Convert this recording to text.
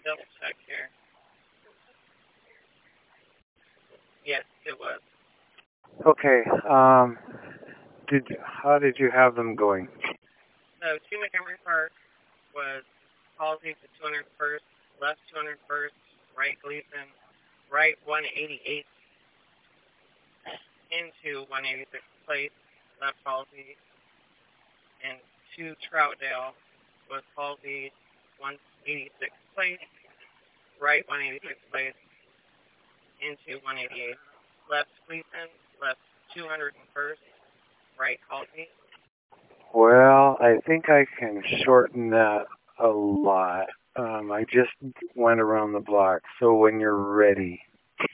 double check here. Yes, it was. Okay. How did you have them going? So 2 Montgomery Park was Halsey to 201st, left 201st, right Gleason, right 188th, into 186th place, left Halsey, and 2 Troutdale was Halsey 186th place, right 186th place, into 188th, left Gleason, left 201st, right Halsey. Well, I think I can shorten that a lot. I just went around the block, so when you're ready.